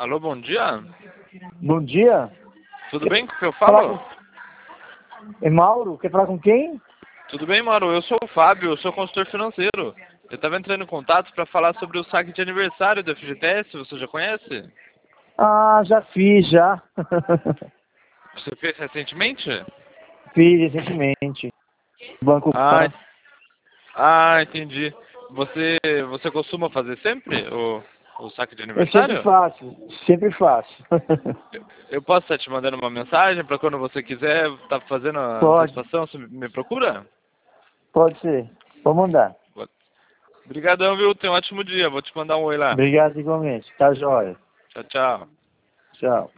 Alô, bom dia. Bom dia. Tudo bem com o que eu falo? É Mauro? Quer falar com quem? Tudo bem, Mauro? Eu sou o Fábio, eu sou consultor financeiro. Eu estava entrando em contato para falar sobre o saque de aniversário do FGTS, você já conhece? Ah, já fiz, já. Você fez recentemente? Fiz recentemente. Banco Ah, Pan. entendi. Você costuma fazer sempre o saque de Eu sempre aniversário? faço, sempre faço. Eu posso estar te mandando uma mensagem para quando você quiser estar fazendo a Pode, antecipação, você me procura? pode ser. Vou mandar. Obrigadão, viu? Tenha um ótimo dia. Vou te mandar um oi lá. Obrigado igualmente. Tá jóia. Tchau, tchau. Tchau.